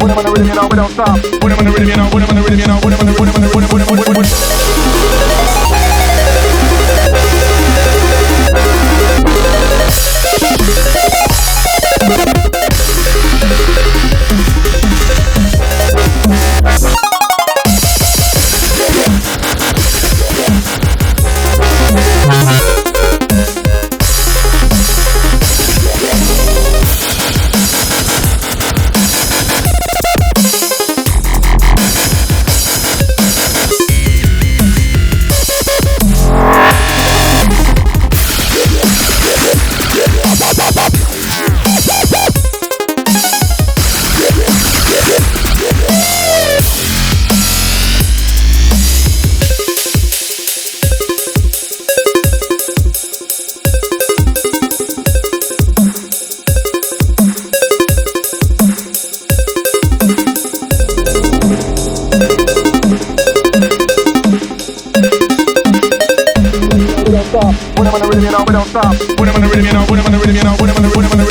Put 'em on the rhythm, you know, we don't stop. Put 'em on the rhythm, you know, put 'em on the rhythm, you know, put 'em on the rhythm, put 'em on the rhythm, put 'em on the rhythm, put 'em on the rhythm. Put 'em on the rhythm, you know, we don't stop. Put 'em on the rhythm, you know, put 'em on the rhythm, you know, put 'em on the rhythm, put 'em on the